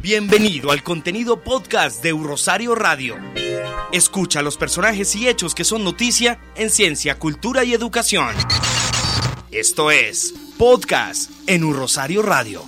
Bienvenido al contenido podcast de Rosario Radio. Escucha los personajes y hechos que son noticia en ciencia, cultura y educación. Esto es Podcast en Rosario Radio.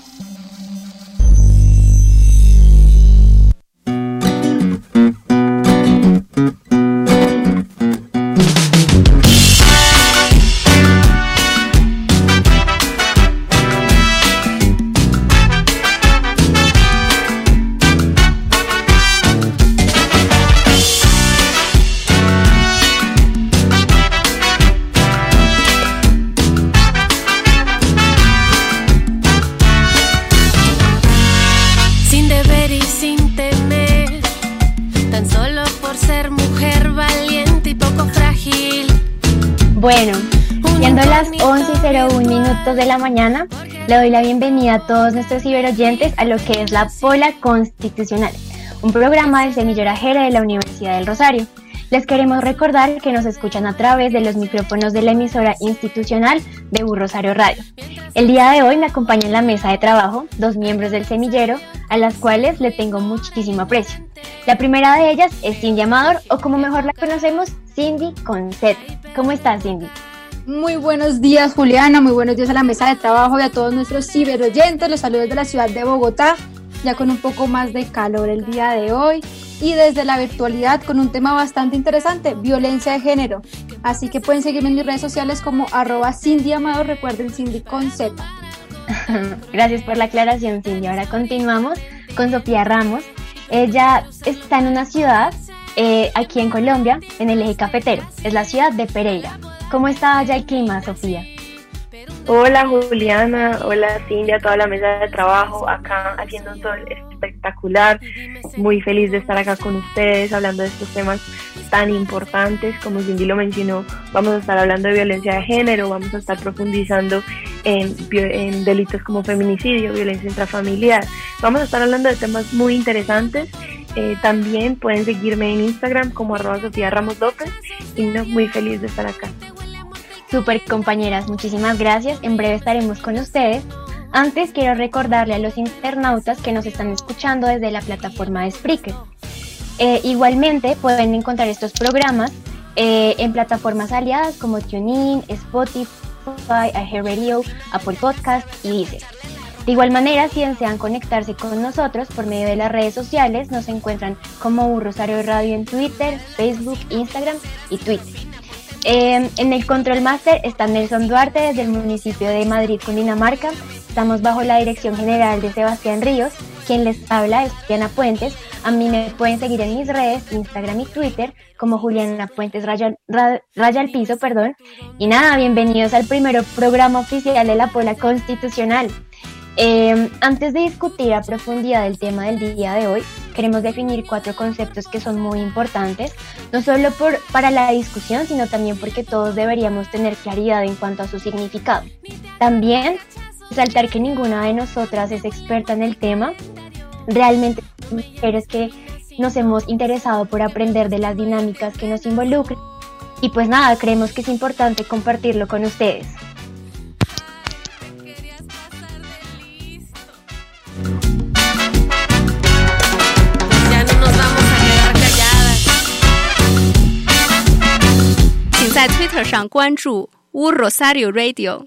Bueno, siendo las 11:01 de la mañana, le doy la bienvenida a todos nuestros ciberoyentes a lo que es la Pola Constitucional, un programa del Semillero Ajere de la Universidad del Rosario. Les queremos recordar que nos escuchan a través de los micrófonos de la emisora institucional de Rosario Radio. El día de hoy me acompañan en la mesa de trabajo dos miembros del semillero, a las cuales le tengo muchísimo aprecio. La primera de ellas es Cindy Amador, o como mejor la conocemos, Cindy con Z. ¿Cómo estás, Cindy? Muy buenos días, Juliana, muy buenos días a la mesa de trabajo y a todos nuestros ciberoyentes. Los saludos de la ciudad de Bogotá, ya con un poco más de calor el día de hoy y desde la virtualidad con un tema bastante interesante, violencia de género. Así que pueden seguirme en mis redes sociales como @CindyAmador, recuerden Cindy con Z. Gracias por la aclaración, Cindy. Ahora continuamos con Sofía Ramos. Ella está en una ciudad aquí en Colombia, en el eje cafetero. Es la ciudad de Pereira. ¿Cómo está allá el clima, Sofía? Hola Juliana, hola Cindy, a toda la mesa de trabajo, acá haciendo un sol espectacular, muy feliz de estar acá con ustedes hablando de estos temas tan importantes. Como Cindy lo mencionó, vamos a estar hablando de violencia de género, vamos a estar profundizando en delitos como feminicidio, violencia intrafamiliar, vamos a estar hablando de temas muy interesantes. También pueden seguirme en Instagram como @Sofía Ramos López y muy feliz de estar acá. Super compañeras, muchísimas gracias. En breve estaremos con ustedes. Antes quiero recordarle a los internautas que nos están escuchando desde la plataforma de Spreaker. Igualmente pueden encontrar estos programas en plataformas aliadas como TuneIn, Spotify, iHeartRadio, Apple Podcast y Deezer. De igual manera, si desean conectarse con nosotros por medio de las redes sociales, nos encuentran como Rosario Radio en Twitter, Facebook, Instagram y Twitter. En el Control Master está Nelson Duarte desde el municipio de Madrid, Cundinamarca. Estamos bajo la dirección general de Sebastián Ríos. Quien les habla es Juliana Puentes. A mí me pueden seguir en mis redes, Instagram y Twitter, como Juliana Puentes raya al piso. Y nada, bienvenidos al primer programa oficial de la Pola Constitucional. Antes de discutir a profundidad el tema del día de hoy, queremos definir 4 conceptos que son muy importantes, no solo para la discusión, sino también porque todos deberíamos tener claridad en cuanto a su significado. También resaltar que ninguna de nosotras es experta en el tema. Realmente mujeres que nos hemos interesado por aprender de las dinámicas que nos involucran y pues nada, creemos que es importante compartirlo con ustedes. Ya no nos vamos a quedar calladas. 请在 Twitter 上关注 Rosario Radio。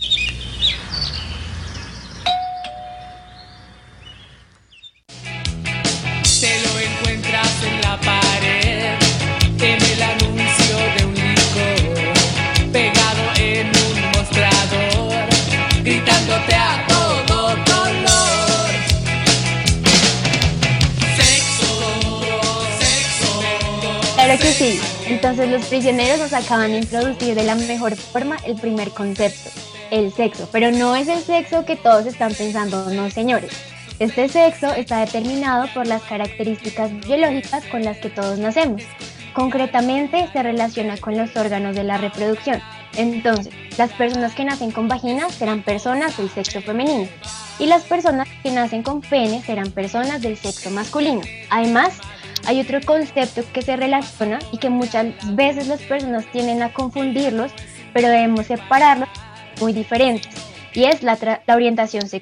Te lo encuentras en la pared, en el anuncio de un licor, pegado en un mostrador, gritándote a todo color. Sexo, sexo. Claro que sí. Entonces los prisioneros nos acaban de introducir de la mejor forma el primer concepto, el sexo. Pero no es el sexo que todos están pensando, no señores. Este sexo está determinado por las características biológicas con las que todos nacemos. Concretamente se relaciona con los órganos de la reproducción. Entonces, las personas que nacen con vagina serán personas del sexo femenino y las personas que nacen con pene serán personas del sexo masculino. Además, hay otro concepto que se relaciona y que muchas veces las personas tienden a confundirlos, pero debemos separarlos muy diferentes, y es la orientación sexual.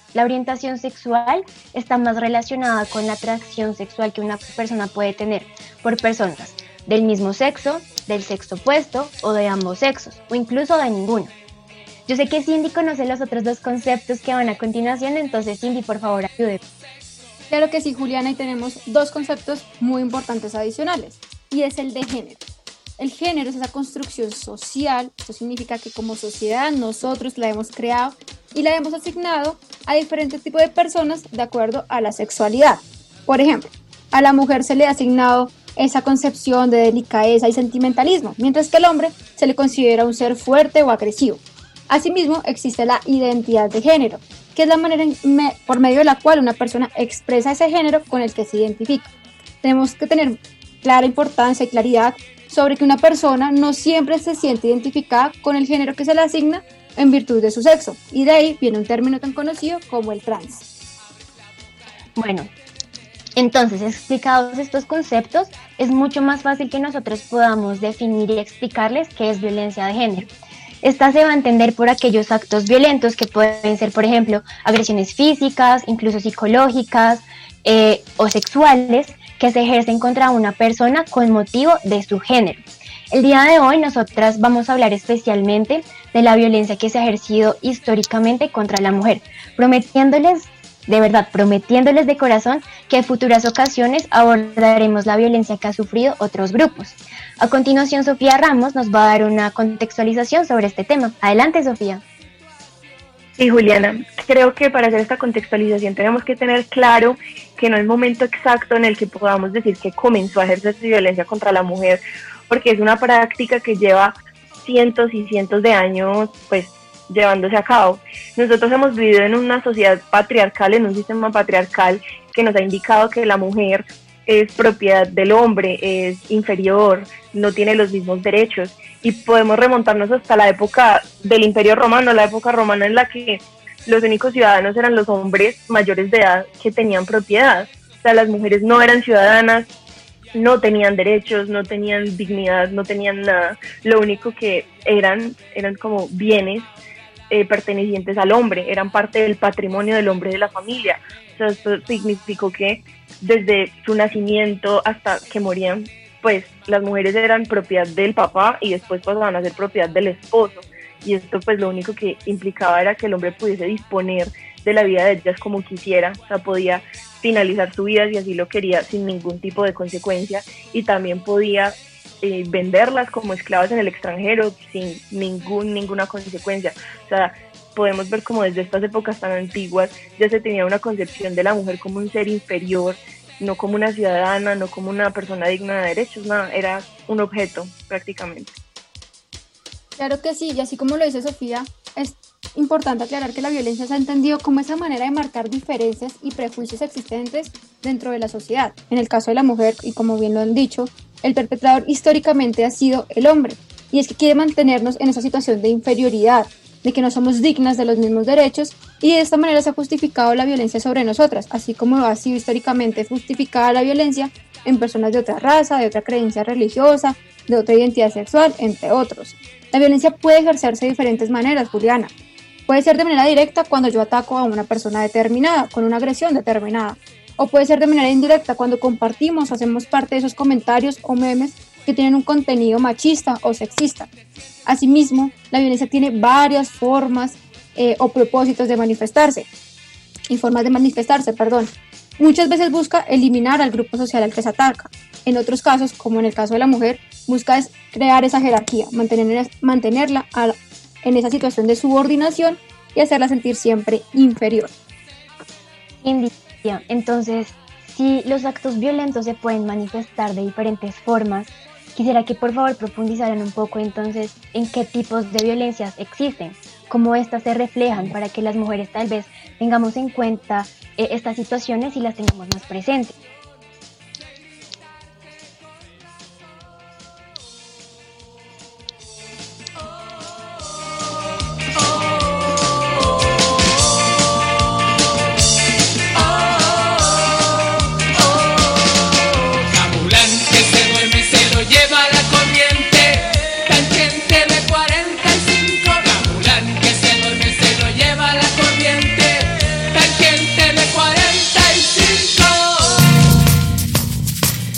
La orientación sexual está más relacionada con la atracción sexual que una persona puede tener por personas del mismo sexo, del sexo opuesto o de ambos sexos, o incluso de ninguno. Yo sé que Cindy conoce los otros dos conceptos que van a continuación, entonces Cindy, por favor, ayúde. Claro que sí, Juliana, y tenemos dos conceptos muy importantes adicionales, y es el de género. El género es esa construcción social, esto significa que como sociedad nosotros la hemos creado y la hemos asignado a diferentes tipos de personas de acuerdo a la sexualidad. Por ejemplo, a la mujer se le ha asignado esa concepción de delicadeza y sentimentalismo, mientras que al hombre se le considera un ser fuerte o agresivo. Asimismo, existe la identidad de género, que es la manera por medio de la cual una persona expresa ese género con el que se identifica. Tenemos que tener clara importancia y claridad sobre que una persona no siempre se siente identificada con el género que se le asigna en virtud de su sexo, y de ahí viene un término tan conocido como el trans. Bueno, entonces, explicados estos conceptos, es mucho más fácil que nosotros podamos definir y explicarles qué es violencia de género. Esta se va a entender por aquellos actos violentos que pueden ser, por ejemplo, agresiones físicas, incluso psicológicas o sexuales, que se ejercen contra una persona con motivo de su género. El día de hoy nosotras vamos a hablar especialmente de la violencia que se ha ejercido históricamente contra la mujer, prometiéndoles de corazón que en futuras ocasiones abordaremos la violencia que ha sufrido otros grupos. A continuación, Sofía Ramos nos va a dar una contextualización sobre este tema. Adelante, Sofía. Sí, Juliana, creo que para hacer esta contextualización tenemos que tener claro que no es el momento exacto en el que podamos decir que comenzó a ejercerse violencia contra la mujer, porque es una práctica que lleva cientos y cientos de años, pues, llevándose a cabo. Nosotros hemos vivido en una sociedad patriarcal, en un sistema patriarcal que nos ha indicado que la mujer es propiedad del hombre, es inferior, no tiene los mismos derechos, y podemos remontarnos hasta la época del Imperio Romano, la época romana en la que los únicos ciudadanos eran los hombres mayores de edad que tenían propiedad. O sea, las mujeres no eran ciudadanas, no tenían derechos, no tenían dignidad, no tenían nada. Lo único que eran como bienes pertenecientes al hombre, eran parte del patrimonio del hombre de la familia. O sea, esto significó que desde su nacimiento hasta que morían, pues las mujeres eran propiedad del papá y después pasaban a ser propiedad del esposo. Y esto pues lo único que implicaba era que el hombre pudiese disponer de la vida de ellas como quisiera, o sea, podía finalizar su vida si así lo quería sin ningún tipo de consecuencia, y también podía venderlas como esclavas en el extranjero sin ninguna consecuencia. O sea, podemos ver como desde estas épocas tan antiguas ya se tenía una concepción de la mujer como un ser inferior, no como una ciudadana, no como una persona digna de derechos, nada, era un objeto prácticamente. Claro que sí, y así como lo dice Sofía, es importante aclarar que la violencia se ha entendido como esa manera de marcar diferencias y prejuicios existentes dentro de la sociedad. En el caso de la mujer, y como bien lo han dicho, el perpetrador históricamente ha sido el hombre, y es que quiere mantenernos en esa situación de inferioridad, de que no somos dignas de los mismos derechos, y de esta manera se ha justificado la violencia sobre nosotras, así como ha sido históricamente justificada la violencia en personas de otra raza, de otra creencia religiosa, de otra identidad sexual, entre otros. La violencia puede ejercerse de diferentes maneras, Juliana. Puede ser de manera directa cuando yo ataco a una persona determinada, con una agresión determinada. O puede ser de manera indirecta cuando compartimos o hacemos parte de esos comentarios o memes que tienen un contenido machista o sexista. Asimismo, la violencia tiene varias formas o propósitos de manifestarse. Muchas veces busca eliminar al grupo social al que se ataca. En otros casos, como en el caso de la mujer, busca crear esa jerarquía, mantenerla en esa situación de subordinación y hacerla sentir siempre inferior. Entonces, si los actos violentos se pueden manifestar de diferentes formas, quisiera que por favor profundizaran un poco entonces en qué tipos de violencias existen, cómo estas se reflejan para que las mujeres tal vez tengamos en cuenta estas situaciones y las tengamos más presentes.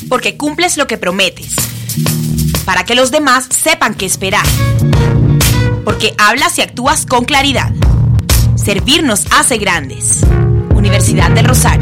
porque cumples lo que prometes, para que los demás sepan qué esperar, porque hablas y actúas con claridad. Servir nos hace grandes. Universidad del Rosario.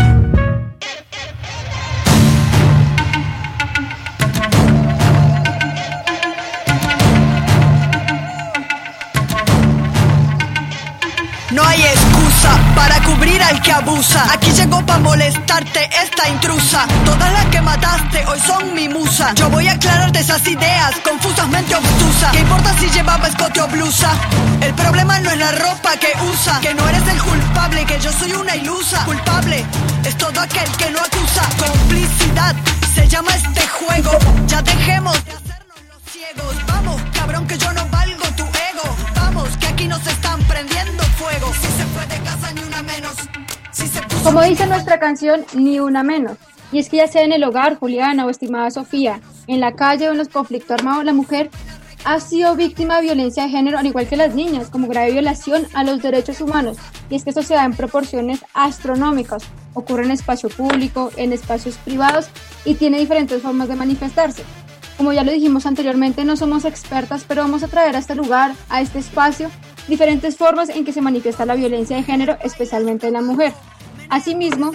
No hay excusa para cubrir al que abusa. Aquí llegó pa' molestarte esta intrusa. Todas las que mataste hoy son mi musa. Yo voy a aclararte esas ideas confusas, mente obtusa. ¿Qué importa si llevaba escote o blusa? El problema no es la ropa que usa, que no eres el culpable, que yo soy una ilusa. Culpable es todo aquel que no acusa. Complicidad se llama este juego. Ya dejemos de hacernos los ciegos. Vamos, cabrón, que yo no valgo tu ego. Vamos, que aquí nos están prendiendo fuego. Si se fue de casa ni una menos. Si se puso... Como dice nuestra canción, ni una menos. Y es que ya sea en el hogar, Juliana o estimada Sofía, en la calle o en los conflictos armados, la mujer ha sido víctima de violencia de género, al igual que las niñas, como grave violación a los derechos humanos. Y es que esto se da en proporciones astronómicas. Ocurre en espacio público, en espacios privados y tiene diferentes formas de manifestarse. Como ya lo dijimos anteriormente, no somos expertas, pero vamos a traer a este lugar, a este espacio, diferentes formas en que se manifiesta la violencia de género, especialmente en la mujer. Asimismo,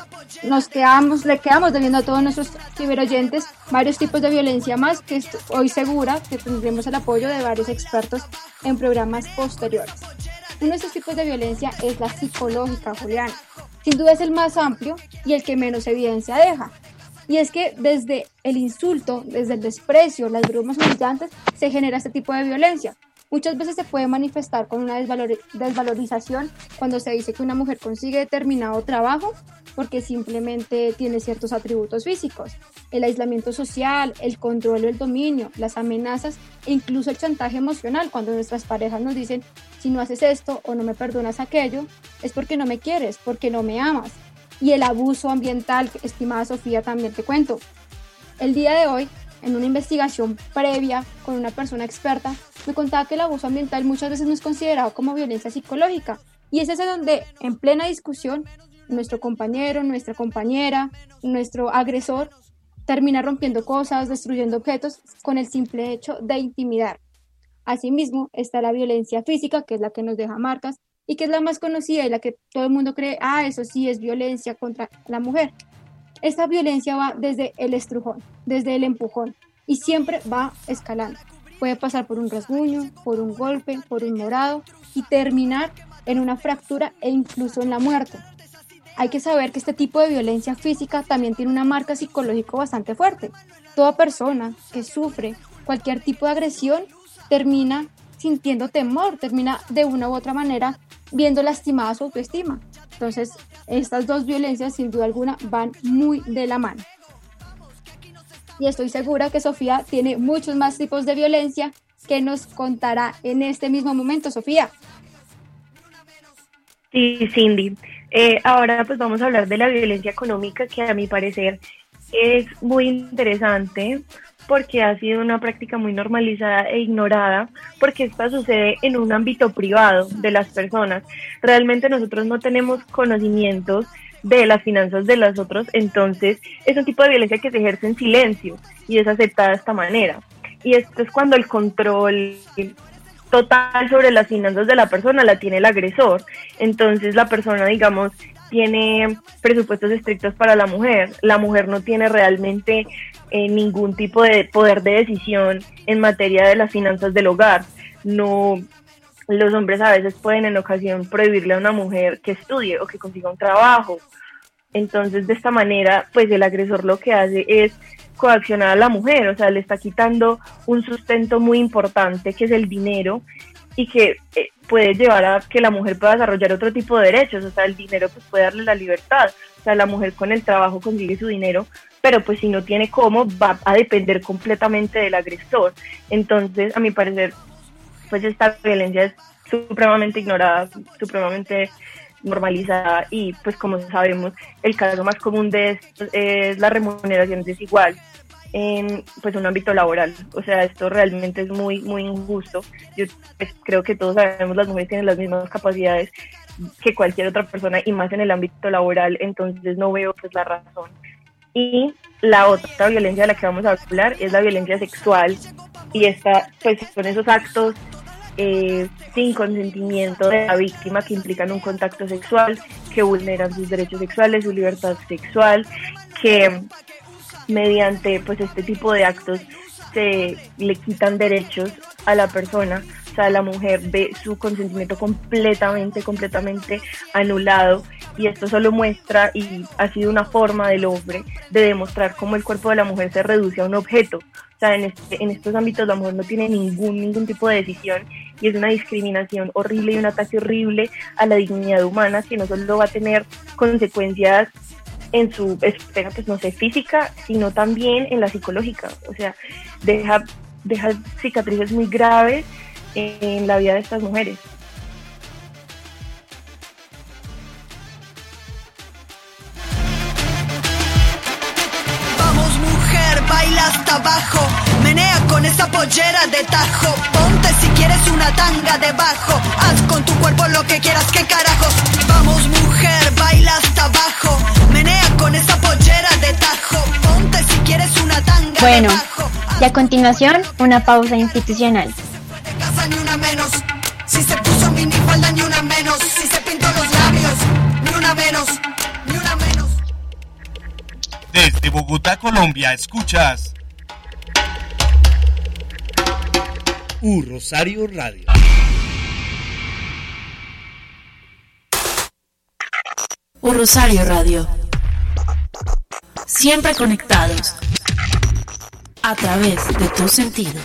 le quedamos debiendo a todos nuestros ciberoyentes varios tipos de violencia más, que estoy segura que tendremos el apoyo de varios expertos en programas posteriores. Uno de estos tipos de violencia es la psicológica, Juliana. Sin duda es el más amplio y el que menos evidencia deja. Y es que desde el insulto, desde el desprecio, las bromas humillantes, se genera este tipo de violencia. Muchas veces se puede manifestar con una desvalorización cuando se dice que una mujer consigue determinado trabajo porque simplemente tiene ciertos atributos físicos. El aislamiento social, el control o el dominio, las amenazas e incluso el chantaje emocional cuando nuestras parejas nos dicen si no haces esto o no me perdonas aquello, es porque no me quieres, porque no me amas. Y el abuso ambiental, estimada Sofía, también te cuento. El día de hoy, en una investigación previa con una persona experta, me contaba que el abuso ambiental muchas veces no es considerado como violencia psicológica. Y es ese donde, en plena discusión, nuestro compañero, nuestra compañera, nuestro agresor, termina rompiendo cosas, destruyendo objetos, con el simple hecho de intimidar. Asimismo, está la violencia física, que es la que nos deja marcas, y que es la más conocida y la que todo el mundo cree, eso sí es violencia contra la mujer. Esta violencia va desde el estrujón, desde el empujón, y siempre va escalando. Puede pasar por un rasguño, por un golpe, por un morado, y terminar en una fractura e incluso en la muerte. Hay que saber que este tipo de violencia física también tiene una marca psicológica bastante fuerte. Toda persona que sufre cualquier tipo de agresión termina sintiendo temor, termina de una u otra manera viendo lastimada su autoestima. Entonces, estas dos violencias sin duda alguna van muy de la mano. Y estoy segura que Sofía tiene muchos más tipos de violencia que nos contará en este mismo momento. Sofía. Sí, Cindy. Ahora pues vamos a hablar de la violencia económica, que a mi parecer es muy interesante porque ha sido una práctica muy normalizada e ignorada, porque esta sucede en un ámbito privado de las personas. Realmente nosotros no tenemos conocimientos de las finanzas de los otros, entonces es un tipo de violencia que se ejerce en silencio y es aceptada de esta manera. Y esto es cuando el control total sobre las finanzas de la persona la tiene el agresor. Entonces la persona, digamos, tiene presupuestos estrictos para la mujer no tiene realmente ningún tipo de poder de decisión en materia de las finanzas del hogar. No, los hombres a veces pueden en ocasión prohibirle a una mujer que estudie o que consiga un trabajo. Entonces de esta manera pues el agresor lo que hace es coaccionar a la mujer, o sea, le está quitando un sustento muy importante que es el dinero, y que puede llevar a que la mujer pueda desarrollar otro tipo de derechos. O sea, el dinero pues puede darle la libertad, o sea, la mujer con el trabajo consigue su dinero, pero pues si no tiene cómo, va a depender completamente del agresor. Entonces, a mi parecer, pues esta violencia es supremamente ignorada, supremamente normalizada, y pues como sabemos, el caso más común de esto es la remuneración desigual en pues un ámbito laboral. O sea, esto realmente es muy muy injusto. Yo pues, creo que todos sabemos, las mujeres tienen las mismas capacidades que cualquier otra persona, y más en el ámbito laboral, entonces no veo pues la razón Y la otra violencia de la que vamos a hablar es la violencia sexual, y esta pues son esos actos sin consentimiento de la víctima que implican un contacto sexual, que vulneran sus derechos sexuales, su libertad sexual, que mediante pues este tipo de actos se le quitan derechos a la persona. O sea, la mujer ve su consentimiento completamente anulado, y esto solo muestra, y ha sido una forma del hombre de demostrar cómo el cuerpo de la mujer se reduce a un objeto. O sea, en estos ámbitos la mujer no tiene ningún tipo de decisión, y es una discriminación horrible y un ataque horrible a la dignidad humana, que no solo va a tener consecuencias en su esfera, pues no sé, física, sino también en la psicológica. O sea, deja cicatrices muy graves en la vida de estas mujeres. Vamos mujer, baila hasta abajo, menea con esa pollera de tajo, ponte si quieres una tanga debajo, haz con tu cuerpo lo que quieras, qué carajos. Vamos mujer, baila hasta abajo, menea con esa pollera de tajo, ponte si quieres una tanga debajo. Y a continuación, una pausa institucional. Ni una menos, si se puso minifalda ni una menos, si se pintó los labios, ni una menos, ni una menos. Desde Bogotá, Colombia, escuchas Rosario Radio. Rosario Radio. Siempre conectados a través de tus sentidos.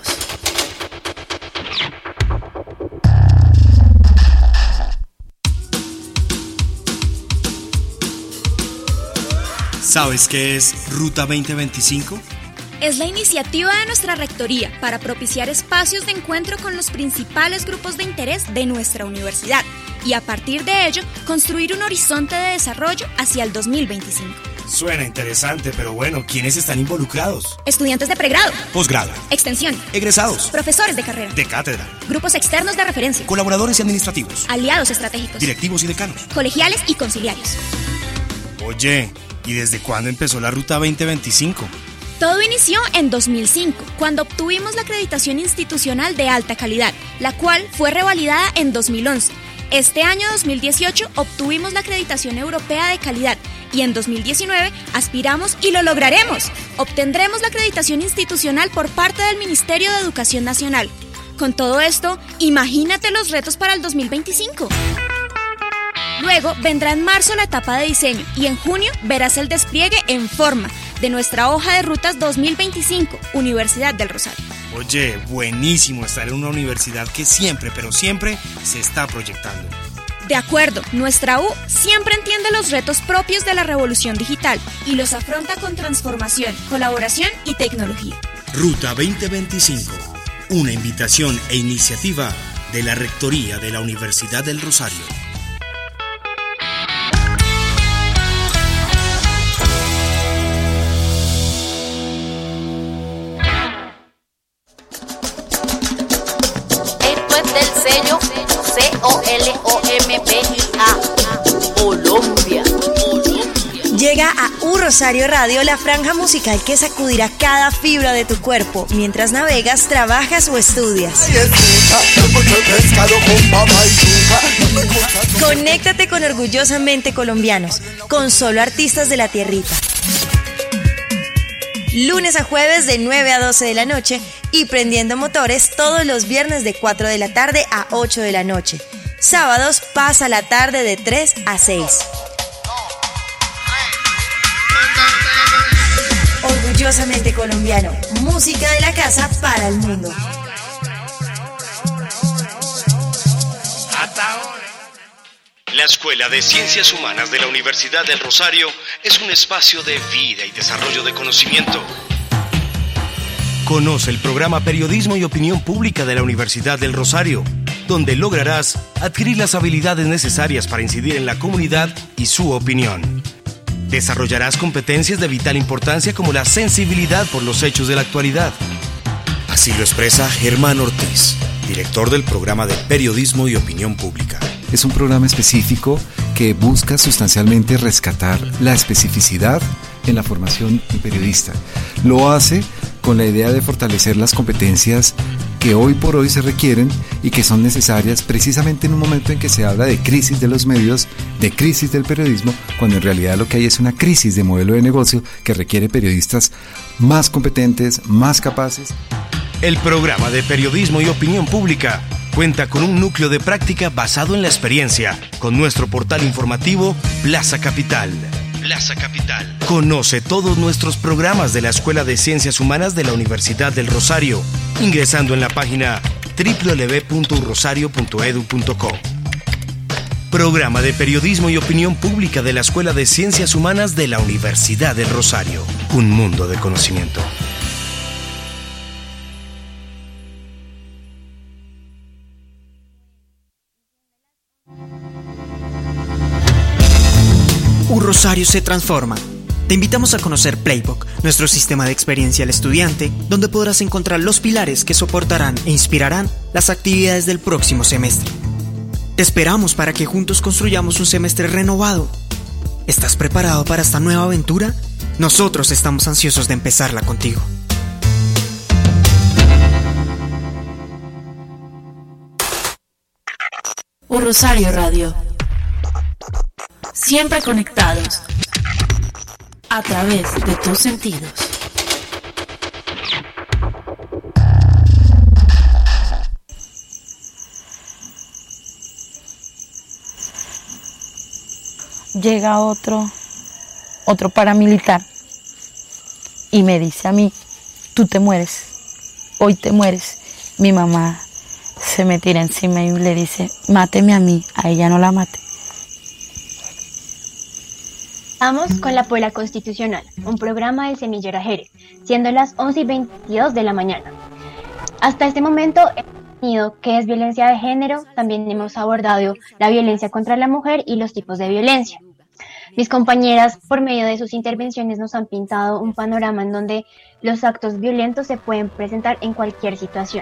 ¿Sabes qué es Ruta 2025? Es la iniciativa de nuestra rectoría para propiciar espacios de encuentro con los principales grupos de interés de nuestra universidad y a partir de ello construir un horizonte de desarrollo hacia el 2025. Suena interesante, pero bueno, ¿quiénes están involucrados? Estudiantes de pregrado, posgrado, extensión, egresados, profesores de carrera, de cátedra, grupos externos de referencia, colaboradores y administrativos, aliados estratégicos, directivos y decanos, colegiales y conciliarios. Oye, ¿y desde cuándo empezó la Ruta 2025? Todo inició en 2005, cuando obtuvimos la acreditación institucional de alta calidad, la cual fue revalidada en 2011. Este año 2018 obtuvimos la acreditación europea de calidad y en 2019 aspiramos y lo lograremos. Obtendremos la acreditación institucional por parte del Ministerio de Educación Nacional. Con todo esto, imagínate los retos para el 2025. Luego vendrá en marzo la etapa de diseño y en junio verás el despliegue en forma de nuestra hoja de rutas 2025, Universidad del Rosario. Oye, buenísimo estar en una universidad que siempre, pero siempre se está proyectando. De acuerdo, nuestra U siempre entiende los retos propios de la revolución digital y los afronta con transformación, colaboración y tecnología. Ruta 2025, una invitación e iniciativa de la Rectoría de la Universidad del Rosario. Sello COLOMBIA Colombia. Llega a Rosario Radio la franja musical que sacudirá cada fibra de tu cuerpo mientras navegas, trabajas o estudias. Conéctate con Orgullosamente Colombianos, con solo artistas de la tierrita. Lunes a jueves de 9 a 12 de la noche y prendiendo motores todos los viernes de 4 de la tarde a 8 de la noche. Sábados pasa la tarde de 3 a 6. Orgullosamente Colombiano, música de la casa para el mundo. La Escuela de Ciencias Humanas de la Universidad del Rosario es un espacio de vida y desarrollo de conocimiento. Conoce el programa Periodismo y Opinión Pública de la Universidad del Rosario, donde lograrás adquirir las habilidades necesarias para incidir en la comunidad y su opinión. Desarrollarás competencias de vital importancia como la sensibilidad por los hechos de la actualidad. Así lo expresa Germán Ortiz, director del programa de Periodismo y Opinión Pública. Es un programa específico que busca sustancialmente rescatar la especificidad en la formación de periodista. Lo hace con la idea de fortalecer las competencias que hoy por hoy se requieren y que son necesarias precisamente en un momento en que se habla de crisis de los medios, de crisis del periodismo, cuando en realidad lo que hay es una crisis de modelo de negocio que requiere periodistas más competentes, más capaces. El programa de periodismo y opinión pública cuenta con un núcleo de práctica basado en la experiencia, con nuestro portal informativo Plaza Capital. Plaza Capital. Conoce todos nuestros programas de la Escuela de Ciencias Humanas de la Universidad del Rosario, ingresando en la página www.rosario.edu.co. Programa de periodismo y opinión pública de la Escuela de Ciencias Humanas de la Universidad del Rosario. Un mundo de conocimiento. Un Rosario se transforma. Te invitamos a conocer Playbook, nuestro sistema de experiencia al estudiante, donde podrás encontrar los pilares que soportarán e inspirarán las actividades del próximo semestre. Te esperamos para que juntos construyamos un semestre renovado. ¿Estás preparado para esta nueva aventura? Nosotros estamos ansiosos de empezarla contigo. Un Rosario Radio. Siempre conectados a través de tus sentidos. Llega otro paramilitar y me dice a mí: tú te mueres, hoy te mueres. Mi mamá se me tira encima y le dice: máteme a mí, a ella no la mate. Estamos con La Pola Constitucional, un programa del Semillero Jerez, siendo las 11:22 de la mañana. Hasta este momento hemos tenido qué es violencia de género, también hemos abordado la violencia contra la mujer y los tipos de violencia. Mis compañeras, por medio de sus intervenciones, nos han pintado un panorama en donde los actos violentos se pueden presentar en cualquier situación.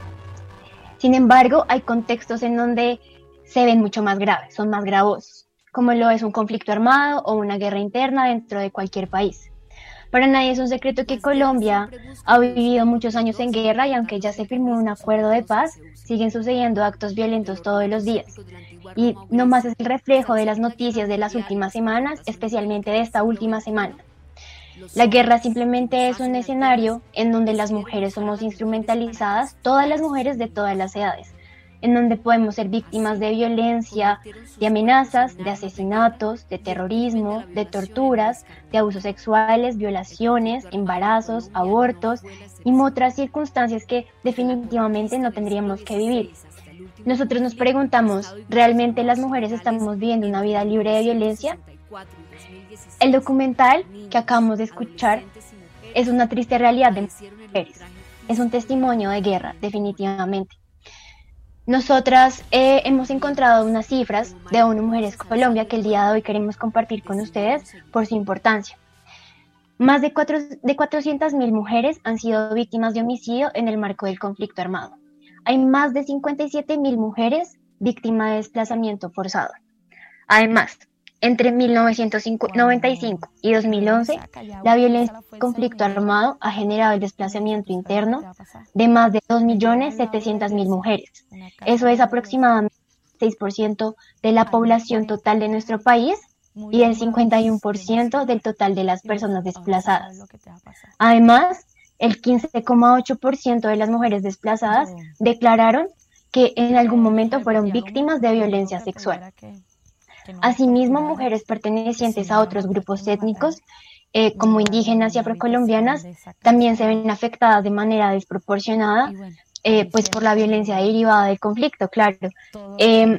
Sin embargo, hay contextos en donde se ven mucho más graves, son más gravosos, como lo es un conflicto armado o una guerra interna dentro de cualquier país. Para nadie es un secreto que Colombia ha vivido muchos años en guerra y aunque ya se firmó un acuerdo de paz, siguen sucediendo actos violentos todos los días. Y no más es el reflejo de las noticias de las últimas semanas, especialmente de esta última semana. La guerra simplemente es un escenario en donde las mujeres somos instrumentalizadas, todas las mujeres de todas las edades, en donde podemos ser víctimas de violencia, de amenazas, de asesinatos, de terrorismo, de torturas, de abusos sexuales, violaciones, embarazos, abortos y otras circunstancias que definitivamente no tendríamos que vivir. Nosotros nos preguntamos, ¿realmente las mujeres estamos viviendo una vida libre de violencia? El documental que acabamos de escuchar es una triste realidad de mujeres. Es un testimonio de guerra, definitivamente. Nosotras hemos encontrado unas cifras de ONU Mujeres Colombia que el día de hoy queremos compartir con ustedes por su importancia. Más de 400.000 mujeres han sido víctimas de homicidio en el marco del conflicto armado. Hay más de 57.000 mujeres víctimas de desplazamiento forzado. Además, entre 1995 y 2011, la violencia del conflicto armado ha generado el desplazamiento interno de más de 2.700.000 mujeres. Eso es aproximadamente el 6% de la población total de nuestro país y el 51% del total de las personas desplazadas. Además, el 15,8% de las mujeres desplazadas declararon que en algún momento fueron víctimas de violencia sexual. Asimismo, mujeres pertenecientes a otros grupos étnicos, como indígenas y afrocolombianas, también se ven afectadas de manera desproporcionada, pues por la violencia derivada del conflicto, claro. De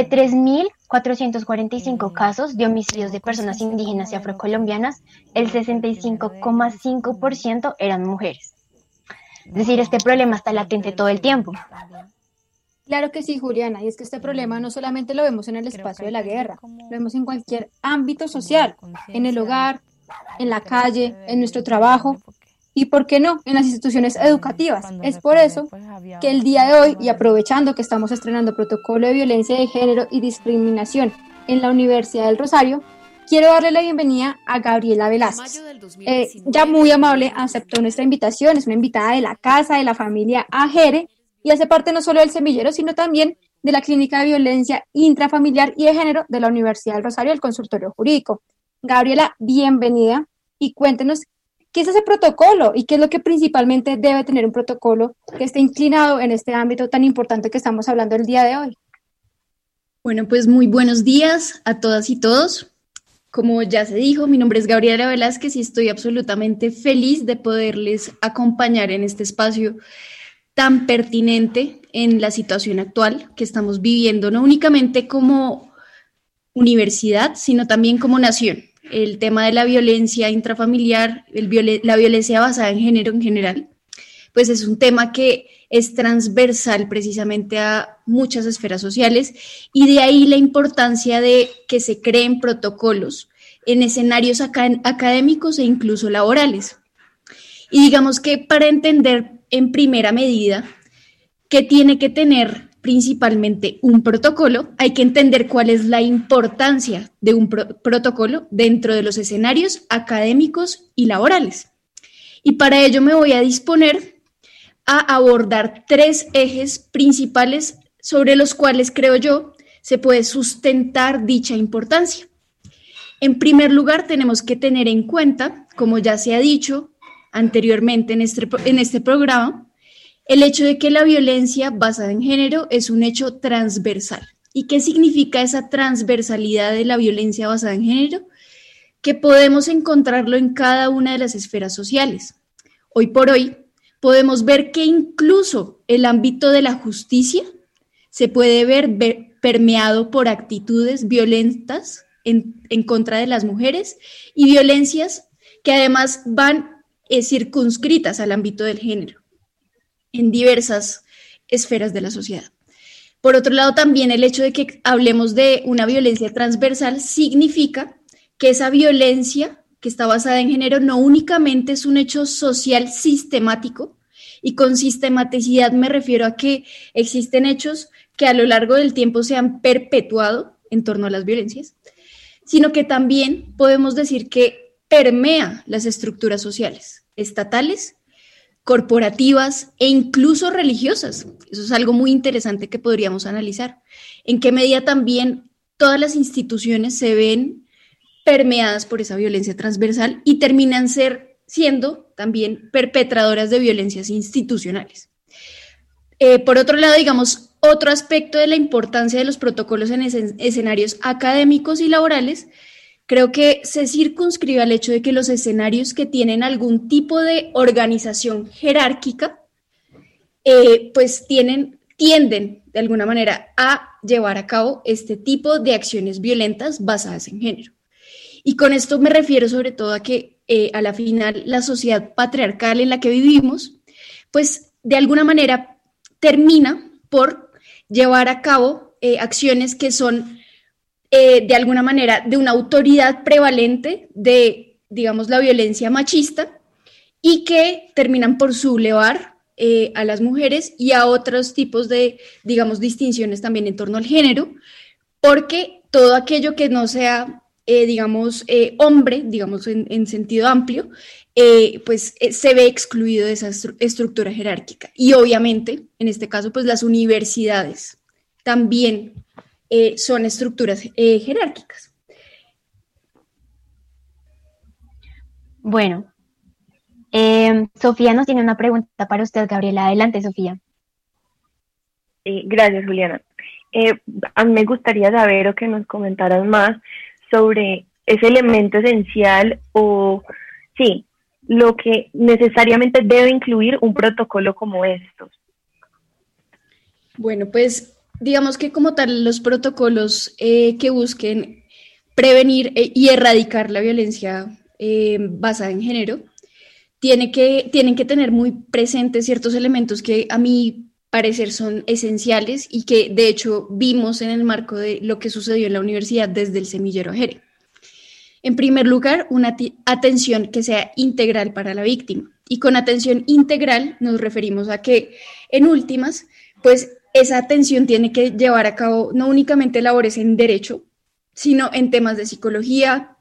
3.445 casos de homicidios de personas indígenas y afrocolombianas, el 65,5% eran mujeres. Es decir, este problema está latente todo el tiempo. Claro que sí, Juliana, y es que este problema no solamente lo vemos en el espacio de la guerra, lo vemos en cualquier ámbito social, en el hogar, en la calle, en nuestro trabajo y, ¿por qué no?, en las instituciones educativas. Es por eso que el día de hoy, y aprovechando que estamos estrenando protocolo de violencia de género y discriminación en la Universidad del Rosario, quiero darle la bienvenida a Gabriela Velázquez. Ya muy amable aceptó nuestra invitación, es una invitada de la casa, de la familia Ajere, y hace parte no solo del semillero, sino también de la Clínica de Violencia Intrafamiliar y de Género de la Universidad del Rosario, del Consultorio Jurídico. Gabriela, bienvenida y cuéntenos qué es ese protocolo y qué es lo que principalmente debe tener un protocolo que esté inclinado en este ámbito tan importante que estamos hablando el día de hoy. Bueno, pues muy buenos días a todas y todos. Como ya se dijo, mi nombre es Gabriela Velázquez y estoy absolutamente feliz de poderles acompañar en este espacio tan pertinente en la situación actual que estamos viviendo, no únicamente como universidad, sino también como nación. El tema de la violencia intrafamiliar, la violencia basada en género en general, pues es un tema que es transversal precisamente a muchas esferas sociales y de ahí la importancia de que se creen protocolos en escenarios académicos e incluso laborales. Y digamos que para entender en primera medida qué tiene que tener principalmente un protocolo, hay que entender cuál es la importancia de un protocolo dentro de los escenarios académicos y laborales. Y para ello me voy a disponer a abordar 3 ejes principales sobre los cuales, creo yo, se puede sustentar dicha importancia. En primer lugar, tenemos que tener en cuenta, como ya se ha dicho anteriormente en este programa, el hecho de que la violencia basada en género es un hecho transversal. ¿Y qué significa esa transversalidad de la violencia basada en género? Que podemos encontrarlo en cada una de las esferas sociales. Hoy por hoy, podemos ver que incluso el ámbito de la justicia se puede ver permeado por actitudes violentas en contra de las mujeres y violencias que además van circunscritas al ámbito del género en diversas esferas de la sociedad. Por otro lado, también el hecho de que hablemos de una violencia transversal significa que esa violencia que está basada en género no únicamente es un hecho social sistemático, y con sistematicidad me refiero a que existen hechos que a lo largo del tiempo se han perpetuado en torno a las violencias, sino que también podemos decir que permea las estructuras sociales, estatales, corporativas e incluso religiosas. Eso es algo muy interesante que podríamos analizar. En qué medida también todas las instituciones se ven permeadas por esa violencia transversal y terminan siendo también perpetradoras de violencias institucionales. Por otro lado, digamos, otro aspecto de la importancia de los protocolos en escenarios académicos y laborales, creo que se circunscribe al hecho de que los escenarios que tienen algún tipo de organización jerárquica, pues tienden de alguna manera a llevar a cabo este tipo de acciones violentas basadas en género. Y con esto me refiero sobre todo a que a la final la sociedad patriarcal en la que vivimos, pues de alguna manera termina por llevar a cabo acciones que son de alguna manera de una autoridad prevalente de, digamos, la violencia machista y que terminan por sublevar a las mujeres y a otros tipos de, digamos, distinciones también en torno al género, porque todo aquello que no sea hombre, digamos en sentido amplio, pues se ve excluido de esa estructura jerárquica. Y obviamente, en este caso, pues las universidades también son estructuras jerárquicas. Bueno, Sofía nos tiene una pregunta para usted, Gabriela. Adelante, Sofía. Sí, gracias, Juliana. A mí me gustaría saber o que nos comentaras más sobre ese elemento esencial o, sí, lo que necesariamente debe incluir un protocolo como estos. Bueno, pues digamos que como tal los protocolos que busquen prevenir y erradicar la violencia basada en género tienen que tener muy presentes ciertos elementos que a mi parecer son esenciales y que de hecho vimos en el marco de lo que sucedió en la universidad desde el semillero Ajere. En primer lugar, una atención que sea integral para la víctima. Y con atención integral nos referimos a que, en últimas, pues esa atención tiene que llevar a cabo no únicamente labores en derecho, sino en temas de psicología,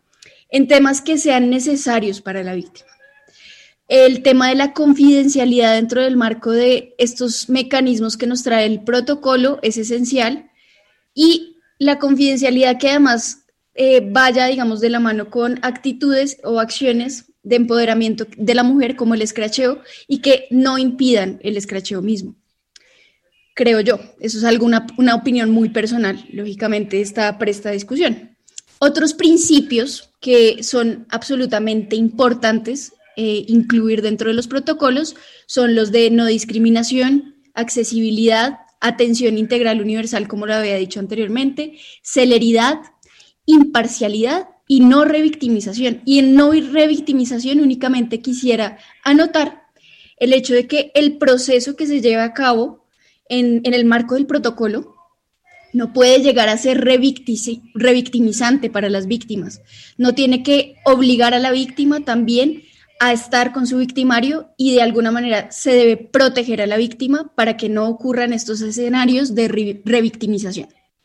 en temas que sean necesarios para la víctima. El tema de la confidencialidad dentro del marco de estos mecanismos que nos trae el protocolo es esencial, y la confidencialidad que además vaya, digamos, de la mano con actitudes o acciones de empoderamiento de la mujer como el escracheo y que no impidan el escracheo mismo. Creo yo, eso es una opinión muy personal, lógicamente está presta a discusión. Otros principios que son absolutamente importantes incluir dentro de los protocolos son los de no discriminación, accesibilidad, atención integral universal, como lo había dicho anteriormente, celeridad, imparcialidad y no revictimización. Y en no revictimización únicamente quisiera anotar el hecho de que el proceso que se lleva a cabo en el marco del protocolo no puede llegar a ser revictimizante para las víctimas. No tiene que obligar a la víctima también a estar con su victimario, y de alguna manera se debe proteger a la víctima para que no ocurran estos escenarios de revictimización.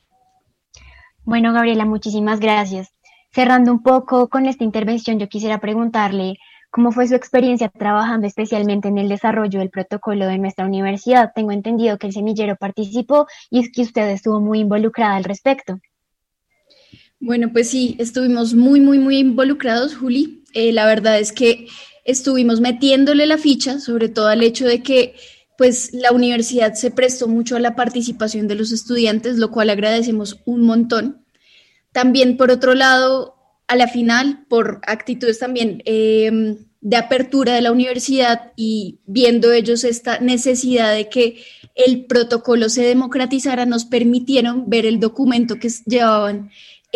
Bueno, Gabriela, muchísimas gracias. Cerrando un poco con esta intervención, yo quisiera preguntarle cómo fue su experiencia trabajando especialmente en el desarrollo del protocolo de nuestra universidad. Tengo entendido que el semillero participó y es que usted estuvo muy involucrada al respecto. Bueno, pues sí, estuvimos muy involucrados, Juli. La verdad es que estuvimos metiéndole la ficha, sobre todo al hecho de que pues la universidad se prestó mucho a la participación de los estudiantes, lo cual agradecemos un montón. También, por otro lado, a la final, por actitudes también de apertura de la universidad y viendo ellos esta necesidad de que el protocolo se democratizara, nos permitieron ver el documento que llevaban,